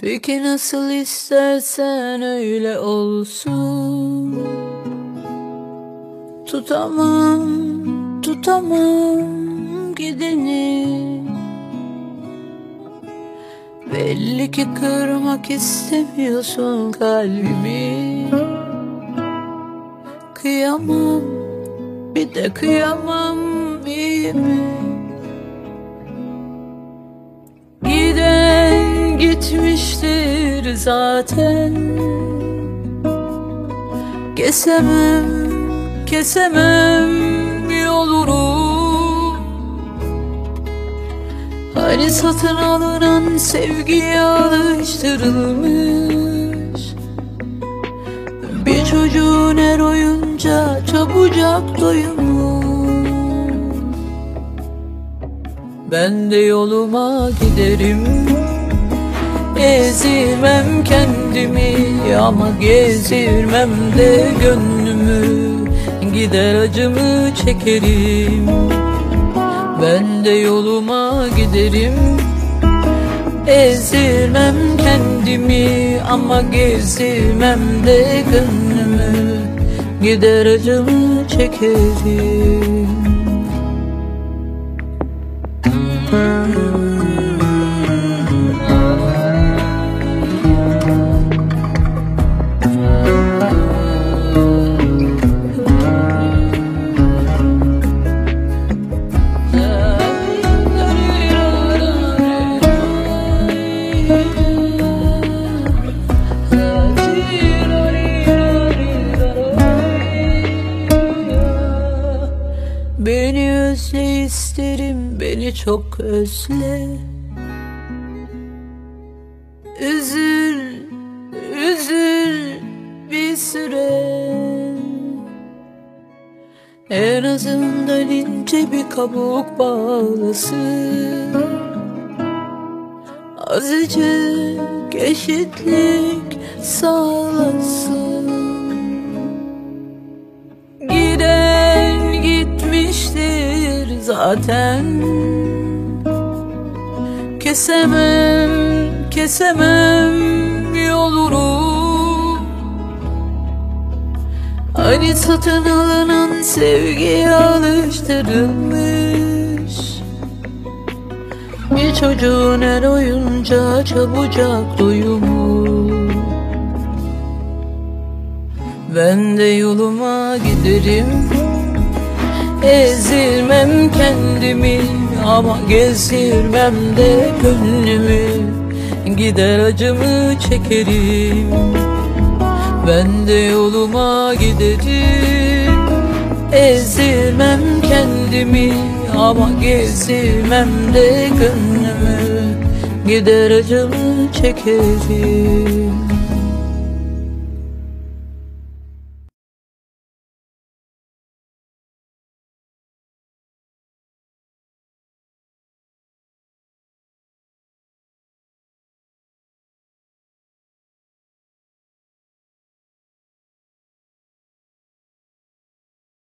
Peki nasıl istersen öyle olsun. Tutamam, tutamam gideni. Belli ki kırmak istemiyorsun kalbimi. Kıyamam, bir de kıyamam iyi mi? Giden gitmiştir zaten. Kesemem, kesemem yolunu. Hani satın alınan sevgiye alıştırılmış bir çocuğun her oyunca çabucak doyumlu. Ben de yoluma giderim, ezirmem kendimi ama gezirmem de gönlümü. Gider acımı çekerim. Ben de yoluma giderim, ezirmem kendimi ama gezirmem de gönlümü. Gider acımı çekerim. Beni özle isterim, beni çok özle. Üzül, üzül bir süre. En azından ince bir kabuk bağlasın. Azıcık eşitlik sağlasın. Giden gitmiştir zaten. Kesemem, kesemem yolunu. Hani satın alınan sevgiye alıştırılmış bir çocuğun her oyunca çabucak doyumu. Ben de yoluma giderim, ezirmem kendimi ama gezirmem de gönlümü. Gider acımı çekerim. Ben de yoluma giderim, ezirmem kendimi ama gezirmem de gönlümü. Gider acımı çekerim.